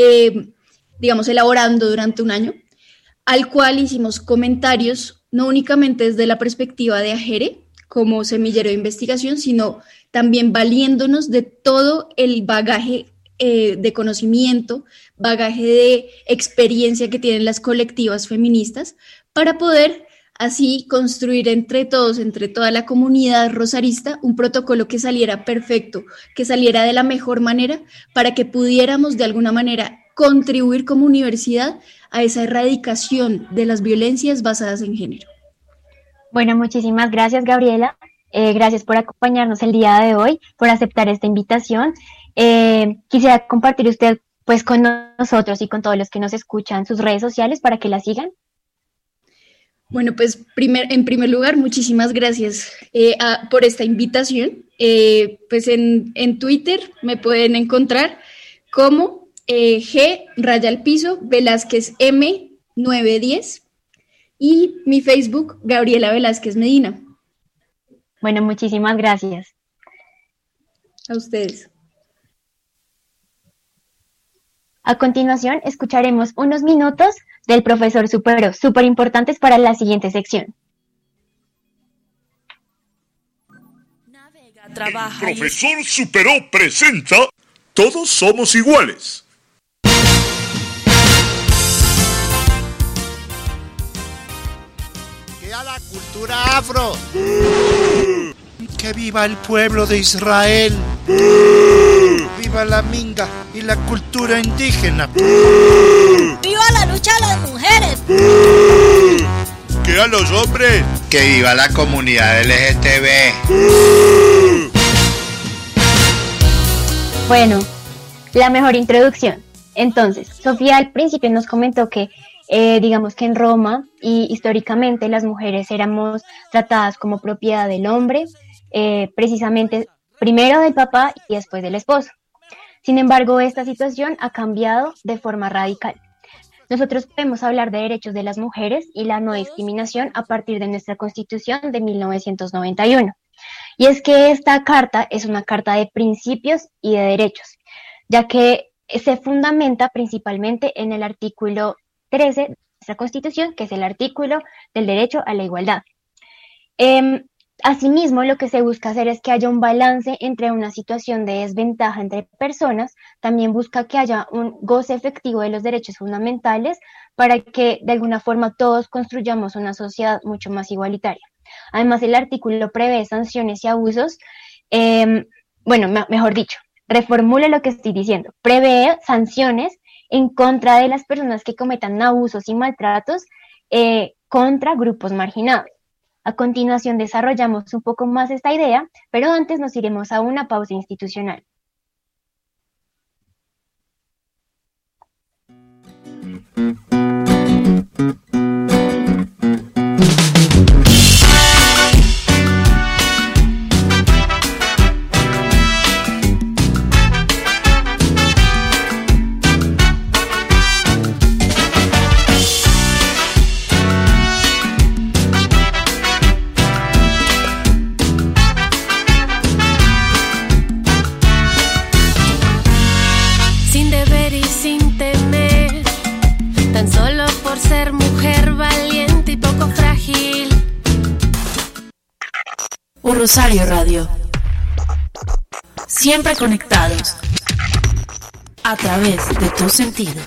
elaborando durante un año, al cual hicimos comentarios, no únicamente desde la perspectiva de AGERE, como semillero de investigación, sino también valiéndonos de todo el bagaje de conocimiento, bagaje de experiencia que tienen las colectivas feministas, para poder así construir entre todos, entre toda la comunidad rosarista, un protocolo que saliera perfecto, que saliera de la mejor manera, para que pudiéramos de alguna manera contribuir como universidad a esa erradicación de las violencias basadas en género. Bueno, muchísimas gracias, Gabriela. Gracias por acompañarnos el día de hoy, por aceptar esta invitación. Quisiera compartir usted pues con nosotros y con todos los que nos escuchan sus redes sociales para que la sigan. Bueno, pues en primer lugar, muchísimas gracias por esta invitación. Pues en Twitter me pueden encontrar como G_Velázquez M910 y mi Facebook, Gabriela Velázquez Medina. Bueno, muchísimas gracias. A ustedes. A continuación, escucharemos unos minutos del profesor Supero, súper importantes para la siguiente sección. El profesor Supero presenta Todos somos iguales. ¡Que a la cultura afro! ¡Que viva el pueblo de Israel! ¡Viva la minga y la cultura indígena! ¡Viva la lucha de las mujeres! ¡Que a los hombres! ¡Que viva la comunidad LGTB! Bueno, la mejor introducción. Entonces, Sofía al principio nos comentó que digamos que en Roma y históricamente las mujeres éramos tratadas como propiedad del hombre, precisamente primero del papá y después del esposo. Sin embargo, esta situación ha cambiado de forma radical. Nosotros podemos hablar de derechos de las mujeres y la no discriminación a partir de nuestra Constitución de 1991. Y es que esta carta es una carta de principios y de derechos, ya que se fundamenta principalmente en el artículo 13 de nuestra Constitución, que es el artículo del derecho a la igualdad. Asimismo, lo que se busca hacer es que haya un balance entre una situación de desventaja entre personas, también busca que haya un goce efectivo de los derechos fundamentales para que de alguna forma todos construyamos una sociedad mucho más igualitaria. Además, el artículo prevé sanciones y abusos, mejor dicho, reformula lo que estoy diciendo, prevé sanciones en contra de las personas que cometan abusos y maltratos contra grupos marginados. A continuación desarrollamos un poco más esta idea, pero antes nos iremos a una pausa institucional. Rosario Radio. Siempre conectados a través de tus sentidos.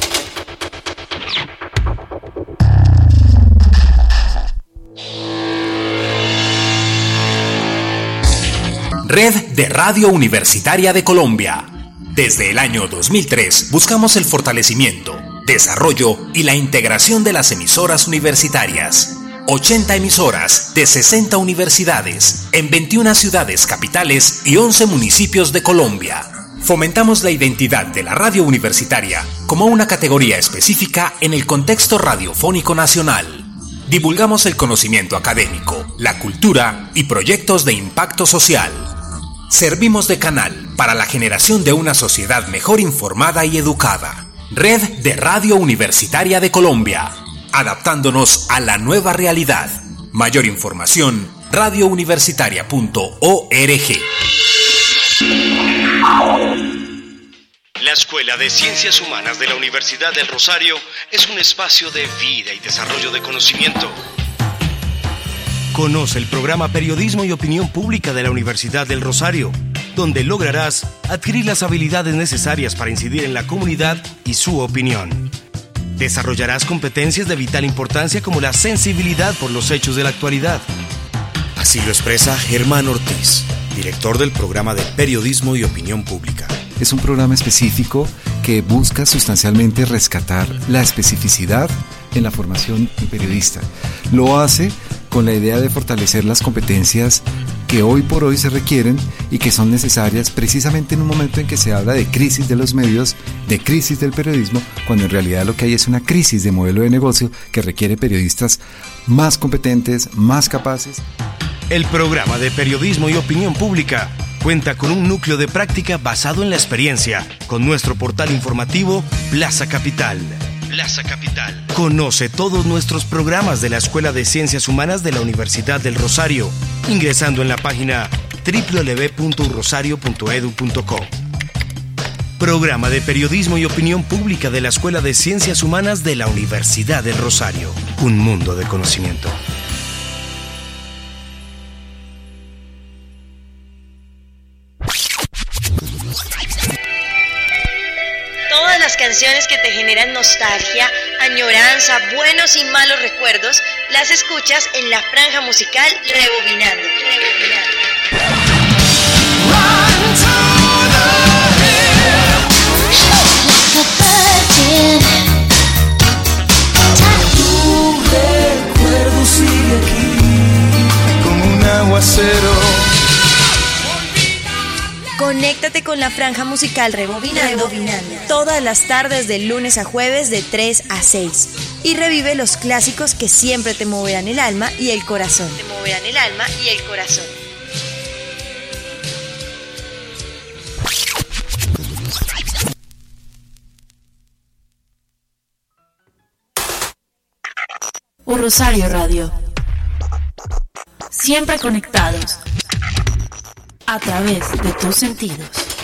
Red de Radio Universitaria de Colombia. Desde el año 2003 buscamos el fortalecimiento, desarrollo y la integración de las emisoras universitarias. 80 emisoras de 60 universidades en 21 ciudades capitales y 11 municipios de Colombia. Fomentamos la identidad de la radio universitaria como una categoría específica en el contexto radiofónico nacional. Divulgamos el conocimiento académico, la cultura y proyectos de impacto social. Servimos de canal para la generación de una sociedad mejor informada y educada. Red de Radio Universitaria de Colombia. Adaptándonos a la nueva realidad. Mayor información, radiouniversitaria.org. La Escuela de Ciencias Humanas de la Universidad del Rosario es un espacio de vida y desarrollo de conocimiento. Conoce el programa Periodismo y Opinión Pública de la Universidad del Rosario, donde lograrás adquirir las habilidades necesarias para incidir en la comunidad y su opinión. Desarrollarás competencias de vital importancia como la sensibilidad por los hechos de la actualidad. Así lo expresa Germán Ortiz, director del programa de Periodismo y Opinión Pública. Es un programa específico que busca sustancialmente rescatar la especificidad en la formación del periodista. Lo hace con la idea de fortalecer las competencias que hoy por hoy se requieren y que son necesarias precisamente en un momento en que se habla de crisis de los medios, de crisis del periodismo, cuando en realidad lo que hay es una crisis de modelo de negocio que requiere periodistas más competentes, más capaces. El programa de Periodismo y Opinión Pública cuenta con un núcleo de práctica basado en la experiencia, con nuestro portal informativo Plaza Capital. Plaza Capital. Conoce todos nuestros programas de la Escuela de Ciencias Humanas de la Universidad del Rosario, ingresando en la página www.rosario.edu.co. Programa de Periodismo y Opinión Pública de la Escuela de Ciencias Humanas de la Universidad del Rosario. Un mundo de conocimiento. Todas las canciones que te generan nostalgia, añoranza, buenos y malos recuerdos, las escuchas en la franja musical Rebobinando. Tu recuerdo sigue aquí como un aguacero. Conéctate con la franja musical Rebobinando todas las tardes de lunes a jueves de 3 a 6 y revive los clásicos que siempre te moverán el alma y el corazón. Rosario Radio. Siempre conectados a través de tus sentidos.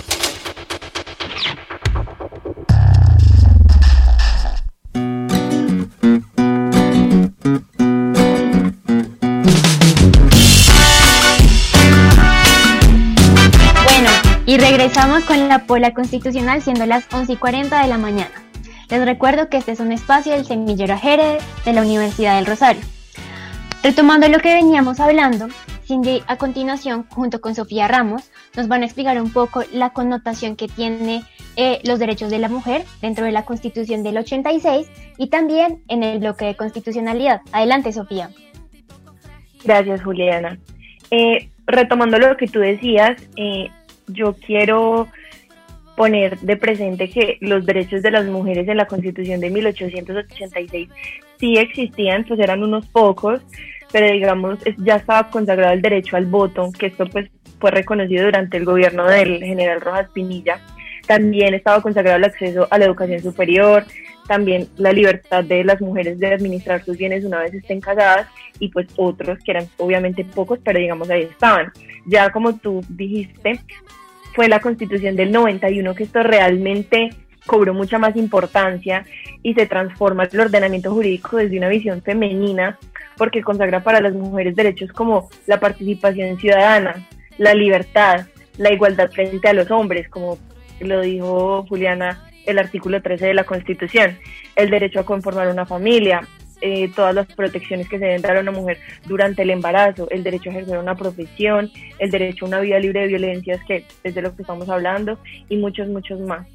Bueno, y regresamos con la Pola Constitucional siendo las 11:40 de la mañana. Les recuerdo que este es un espacio del Semillero Jerez de la Universidad del Rosario. Retomando lo que veníamos hablando, Cindy, a continuación, junto con Sofía Ramos, nos van a explicar un poco la connotación que tiene los derechos de la mujer dentro de la Constitución del 86 y también en el bloque de constitucionalidad. Adelante, Sofía. Gracias, Juliana. Retomando lo que tú decías, yo quiero poner de presente que los derechos de las mujeres en la Constitución de 1886 sí existían, pues eran unos pocos, pero digamos ya estaba consagrado el derecho al voto, que esto pues fue reconocido durante el gobierno del general Rojas Pinilla. También estaba consagrado el acceso a la educación superior, también la libertad de las mujeres de administrar sus bienes una vez estén casadas, y pues otros que eran obviamente pocos, pero digamos ahí estaban. Ya como tú dijiste, fue la Constitución del 91 que esto realmente cobró mucha más importancia y se transforma el ordenamiento jurídico desde una visión femenina, porque consagra para las mujeres derechos como la participación ciudadana, la libertad, la igualdad frente a los hombres, como lo dijo Juliana, el artículo 13 de la Constitución, el derecho a conformar una familia, todas las protecciones que se deben dar a una mujer durante el embarazo, el derecho a ejercer una profesión, el derecho a una vida libre de violencias, que es de lo que estamos hablando, y muchos más.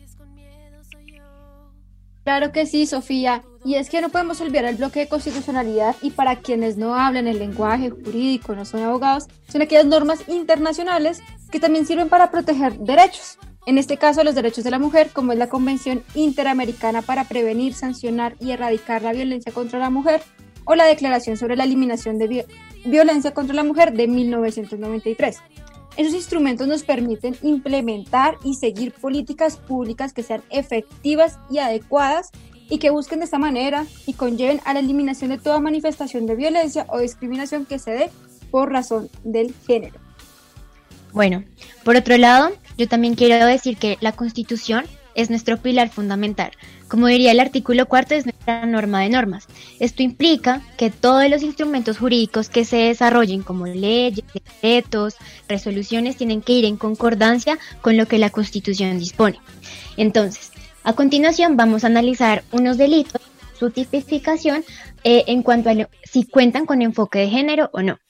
Claro que sí, Sofía, y es que no podemos olvidar el bloque de constitucionalidad, y para quienes no hablan el lenguaje jurídico, no son abogados, son aquellas normas internacionales que también sirven para proteger derechos. En este caso, los derechos de la mujer, como es la Convención Interamericana para prevenir, sancionar y erradicar la violencia contra la mujer, o la Declaración sobre la Eliminación de Violencia contra la Mujer de 1993. Esos instrumentos nos permiten implementar y seguir políticas públicas que sean efectivas y adecuadas y que busquen de esta manera y conlleven a la eliminación de toda manifestación de violencia o discriminación que se dé por razón del género. Bueno, por otro lado, yo también quiero decir que la Constitución es nuestro pilar fundamental. Como diría el artículo 4, es nuestra norma de normas. Esto implica que todos los instrumentos jurídicos que se desarrollen como leyes, decretos, resoluciones tienen que ir en concordancia con lo que la Constitución dispone. Entonces, a continuación vamos a analizar unos delitos, su tipificación en cuanto a si cuentan con enfoque de género o no.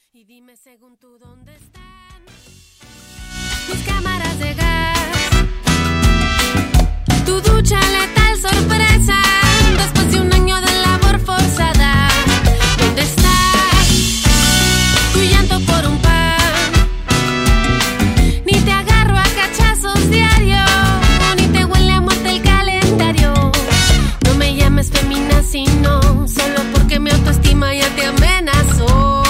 Tus cámaras de gas, tu ducha letal sorpresa, después de un año de labor forzada. ¿Dónde estás? Tu llanto por un pan, ni te agarro a cachazos diario, ni te huele a muerte el calendario. No me llames feminazi, no, solo porque mi autoestima ya te amenazó.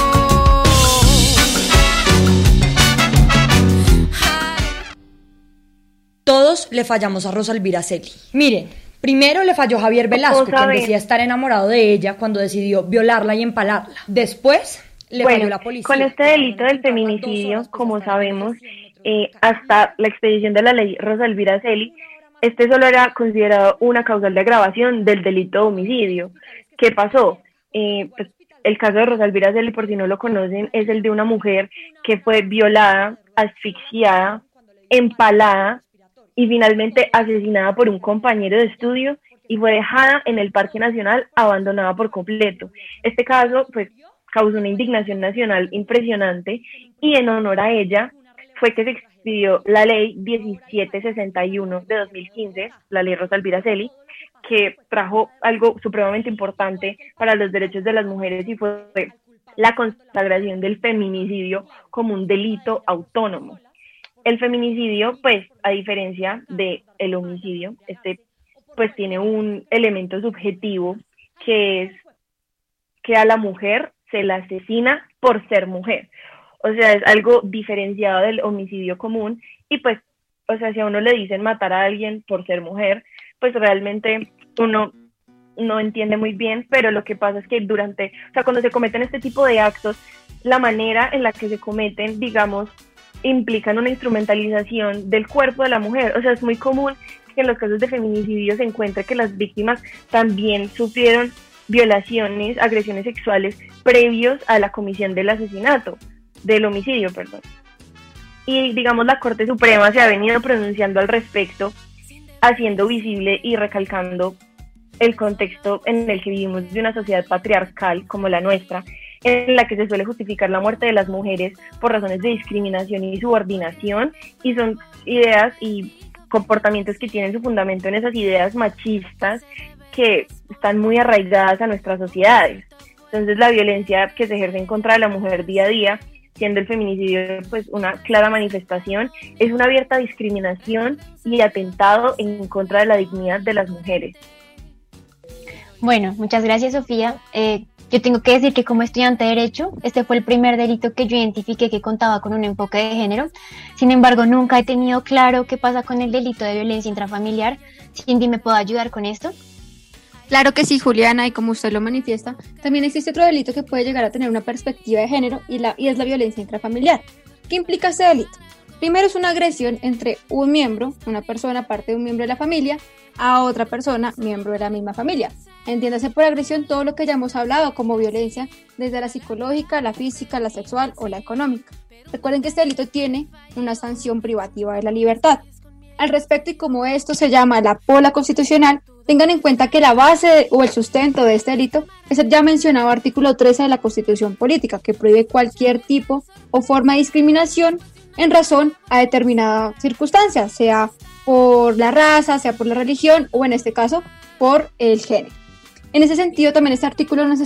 Todos le fallamos a Rosa Elvira Celi. Miren, primero le falló Javier Velasco, quien decía estar enamorado de ella cuando decidió violarla y empalarla. Después le falló la policía. Con este delito del feminicidio, como sabemos, hasta la expedición de la ley Rosa Elvira Celi, este solo era considerado una causal de agravación del delito de homicidio. ¿Qué pasó? Pues, el caso de Rosa Elvira Celi, por si no lo conocen, es el de una mujer que fue violada, asfixiada, empalada y finalmente asesinada por un compañero de estudio y fue dejada en el Parque Nacional abandonada por completo. Este caso pues causó una indignación nacional impresionante y en honor a ella fue que se expidió la ley 1761 de 2015, la ley Rosa Elvira Celi, que trajo algo supremamente importante para los derechos de las mujeres y fue la consagración del feminicidio como un delito autónomo. El feminicidio, pues, a diferencia del homicidio, pues tiene un elemento subjetivo que es que a la mujer se la asesina por ser mujer. O sea, es algo diferenciado del homicidio común y pues, o sea, si a uno le dicen matar a alguien por ser mujer, pues realmente uno no entiende muy bien, pero lo que pasa es que cuando se cometen este tipo de actos, la manera en la que se cometen, digamos, implican una instrumentalización del cuerpo de la mujer. O sea, es muy común que en los casos de feminicidio se encuentre que las víctimas también sufrieron violaciones, agresiones sexuales previos a la comisión del homicidio. Y digamos, la Corte Suprema se ha venido pronunciando al respecto, haciendo visible y recalcando el contexto en el que vivimos de una sociedad patriarcal como la nuestra, en la que se suele justificar la muerte de las mujeres por razones de discriminación y subordinación, y son ideas y comportamientos que tienen su fundamento en esas ideas machistas que están muy arraigadas a nuestras sociedades. Entonces la violencia que se ejerce en contra de la mujer día a día, siendo el feminicidio pues una clara manifestación, es una abierta discriminación y atentado en contra de la dignidad de las mujeres. Bueno, muchas gracias, Sofía. Yo tengo que decir que como estudiante de Derecho, este fue el primer delito que yo identifiqué que contaba con un enfoque de género. Sin embargo, nunca he tenido claro qué pasa con el delito de violencia intrafamiliar. Cindy, ¿me puede ayudar con esto? Claro que sí, Juliana, y como usted lo manifiesta, también existe otro delito que puede llegar a tener una perspectiva de género y es la violencia intrafamiliar. ¿Qué implica este delito? Primero es una agresión entre un miembro, una persona, parte de un miembro de la familia, a otra persona, miembro de la misma familia. Entiéndase por agresión todo lo que ya hemos hablado como violencia, desde la psicológica, la física, la sexual o la económica. Recuerden que este delito tiene una sanción privativa de la libertad. Al respecto, y como esto se llama la pola constitucional, tengan en cuenta que la base o el sustento de este delito es el ya mencionado artículo 13 de la Constitución Política, que prohíbe cualquier tipo o forma de discriminación en razón a determinada circunstancia, sea por la raza, sea por la religión o en este caso por el género. En ese sentido, también este artículo nos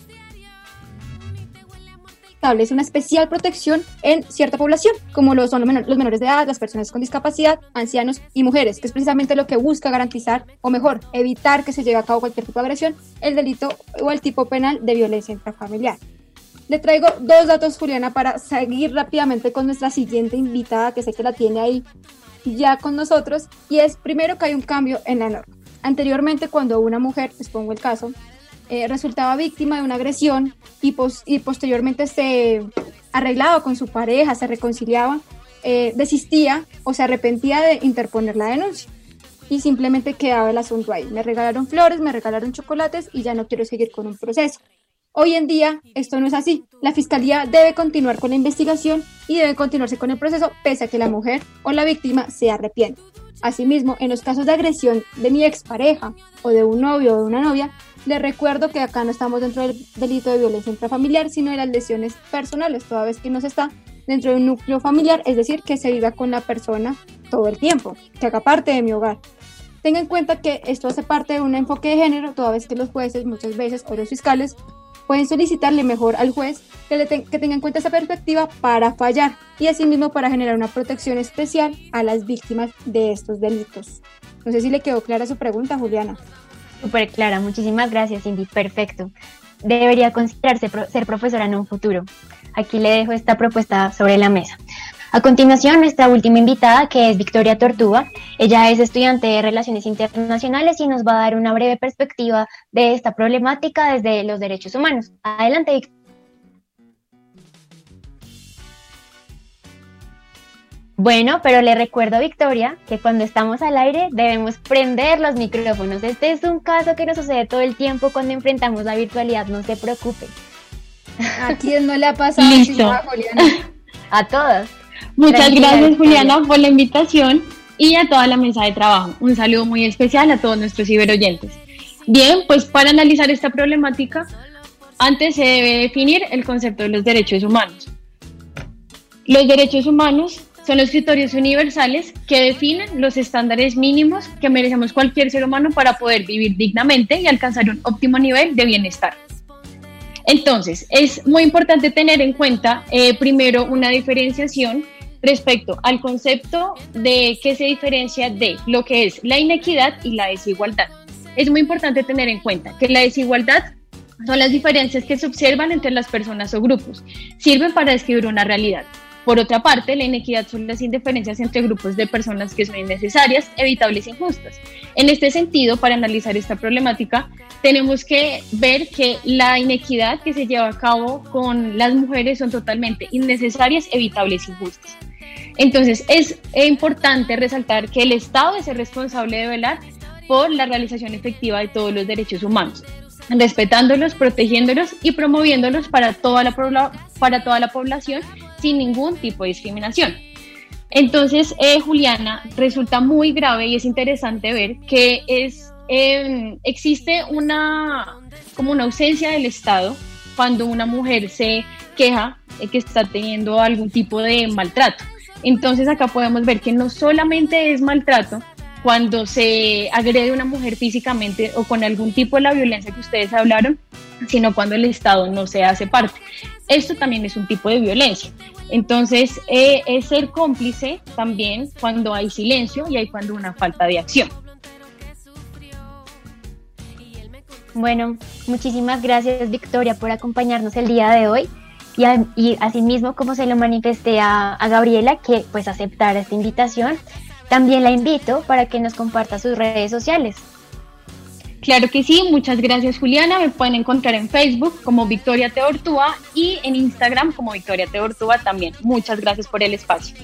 establece una especial protección en cierta población, como lo son los menores de edad, las personas con discapacidad, ancianos y mujeres, que es precisamente lo que busca garantizar, o mejor, evitar que se lleve a cabo cualquier tipo de agresión, el delito o el tipo penal de violencia intrafamiliar. Le traigo dos datos, Juliana, para seguir rápidamente con nuestra siguiente invitada, que sé que la tiene ahí ya con nosotros, y es primero que hay un cambio en la norma. Anteriormente, cuando una mujer, les pongo el caso, resultaba víctima de una agresión y posteriormente se arreglaba con su pareja, se reconciliaba, desistía o se arrepentía de interponer la denuncia y simplemente quedaba el asunto ahí. Me regalaron flores, me regalaron chocolates y ya no quiero seguir con un proceso. Hoy en día esto no es así. La Fiscalía debe continuar con la investigación y debe continuarse con el proceso pese a que la mujer o la víctima se arrepiente. Asimismo, en los casos de agresión de mi expareja o de un novio o de una novia, les recuerdo que acá no estamos dentro del delito de violencia intrafamiliar, sino de las lesiones personales, toda vez que no se está dentro de un núcleo familiar, es decir, que se viva con la persona todo el tiempo, que haga parte de mi hogar. Tenga en cuenta que esto hace parte de un enfoque de género, toda vez que los jueces, muchas veces, o los fiscales, pueden solicitarle mejor al juez que tenga en cuenta esa perspectiva para fallar y asimismo para generar una protección especial a las víctimas de estos delitos. No sé si le quedó clara su pregunta, Juliana. Súper clara, muchísimas gracias, Cindy, perfecto. Debería considerarse ser profesora en un futuro. Aquí le dejo esta propuesta sobre la mesa. A continuación, nuestra última invitada, que es Victoria Tortuga. Ella es estudiante de Relaciones Internacionales y nos va a dar una breve perspectiva de esta problemática desde los derechos humanos. Adelante, Victoria. Bueno, pero le recuerdo a Victoria que cuando estamos al aire debemos prender los micrófonos. Este es un caso que nos sucede todo el tiempo cuando enfrentamos la virtualidad, no se preocupe. ¿A quién no le ha pasado? Listo. A todas. Muchas gracias, Juliana, por la invitación y a toda la mesa de trabajo. Un saludo muy especial a todos nuestros ciberoyentes. Bien, pues para analizar esta problemática, antes se debe definir el concepto de los derechos humanos. Los derechos humanos son los criterios universales que definen los estándares mínimos que merecemos cualquier ser humano para poder vivir dignamente y alcanzar un óptimo nivel de bienestar. Entonces, es muy importante tener en cuenta primero una diferenciación respecto al concepto de que se diferencia de lo que es la inequidad y la desigualdad. Es muy importante tener en cuenta que la desigualdad son las diferencias que se observan entre las personas o grupos, sirven para describir una realidad. Por otra parte, la inequidad son las indiferencias entre grupos de personas que son innecesarias, evitables e injustas. En este sentido, para analizar esta problemática, tenemos que ver que la inequidad que se lleva a cabo con las mujeres son totalmente innecesarias, evitables e injustas. Entonces, es importante resaltar que el Estado es el responsable de velar por la realización efectiva de todos los derechos humanos, respetándolos, protegiéndolos y promoviéndolos para toda la población sin ningún tipo de discriminación. Entonces, Juliana, resulta muy grave y es interesante ver que existe como una ausencia del Estado cuando una mujer se queja de que está teniendo algún tipo de maltrato. Entonces acá podemos ver que no solamente es maltrato cuando se agrede a una mujer físicamente o con algún tipo de la violencia que ustedes hablaron, sino cuando el Estado no se hace parte. Esto también es un tipo de violencia. Entonces, es ser cómplice también cuando hay silencio y hay cuando una falta de acción. Bueno, muchísimas gracias, Victoria, por acompañarnos el día de hoy y asimismo, como se lo manifesté a Gabriela, que pues aceptara esta invitación, también la invito para que nos comparta sus redes sociales. Claro que sí, muchas gracias, Juliana. Me pueden encontrar en Facebook como Victoria Teortúa y en Instagram como Victoria Teortúa también. Muchas gracias por el espacio.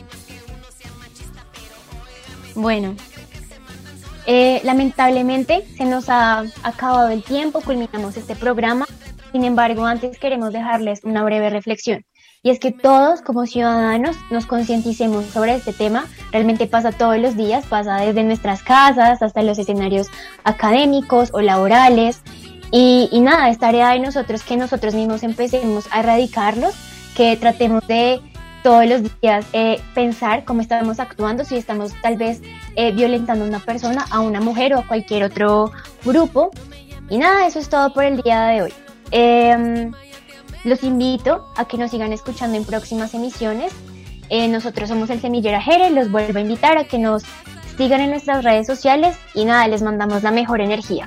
Bueno, lamentablemente se nos ha acabado el tiempo, culminamos este programa. Sin embargo, antes queremos dejarles una breve reflexión. Y es que todos como ciudadanos nos concienticemos sobre este tema. Realmente pasa todos los días, pasa desde nuestras casas hasta los escenarios académicos o laborales. Y nada, es tarea de nosotros que nosotros mismos empecemos a erradicarlos, que tratemos de todos los días pensar cómo estamos actuando, si estamos tal vez violentando a una persona, a una mujer o a cualquier otro grupo. Y nada, eso es todo por el día de hoy. Los invito a que nos sigan escuchando en próximas emisiones. Nosotros somos el Semillero Jerez, los vuelvo a invitar a que nos sigan en nuestras redes sociales y nada, les mandamos la mejor energía.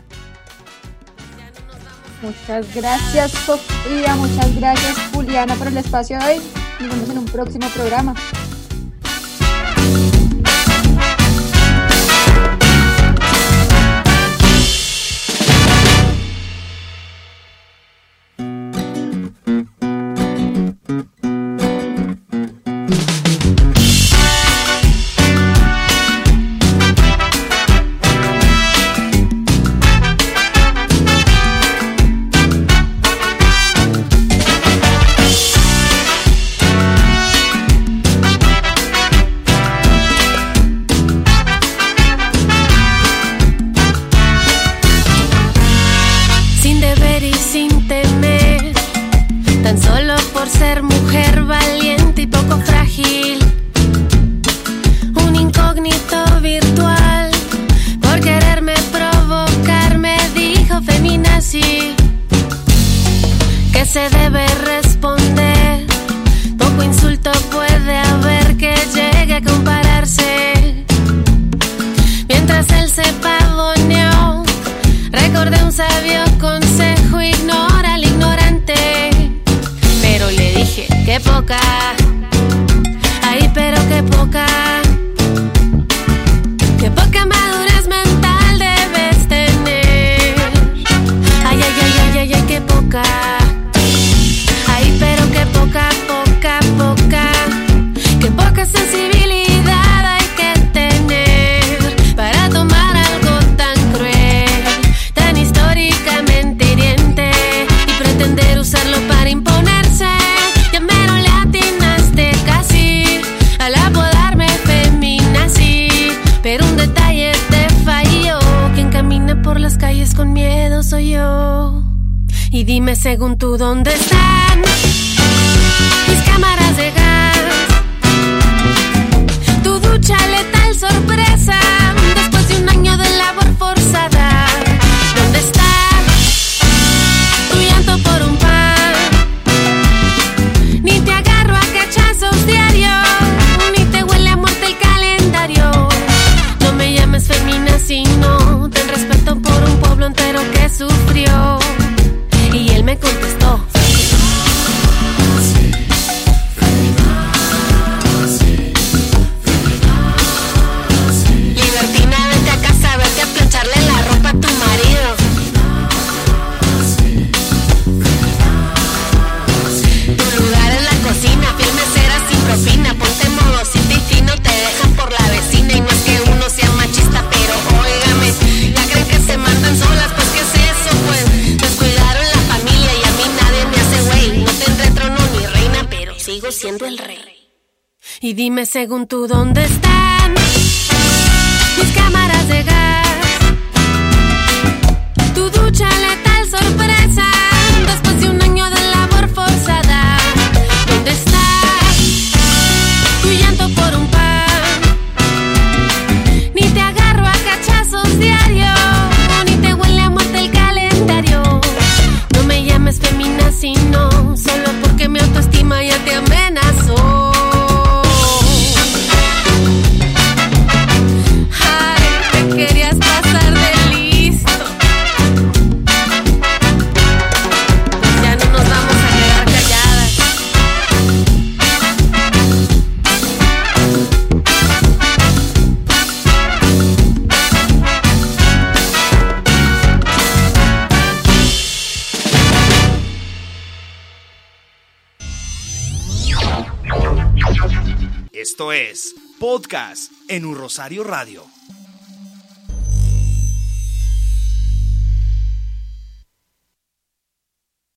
Muchas gracias, Sofía, muchas gracias, Juliana, por el espacio de hoy. Nos vemos en un próximo programa. Según tú, ¿dónde están mis cámaras de gas? Tu ducha letal sorpresa después de un año de labor forzada. ¿Dónde está tu llanto por un pan? Ni te agarro a cachazos diarios, ni te huele a muerte el calendario. No me llames femina, sino ten respeto por un pueblo entero que sufrió. Y él me contestó. Libertina, vente a casa, vete a plancharle la ropa a tu marido. Tu lugar es la cocina, fiel mesera sin propina. Ponte modosita y fino, te dejan por la vecina. Y no es que uno sea machista, pero óigame, ya creen que se mandan solas, pues ¿qué es eso? Pues descuidaron la familia y a mí nadie me hace güey. No tendré trono ni reina, pero sigo siendo el rey. Y dime según tú, ¿dónde están mis cámaras de gas? Tu ducha letal sorpresa después de un año de la Esto es Podcast en Un Rosario Radio.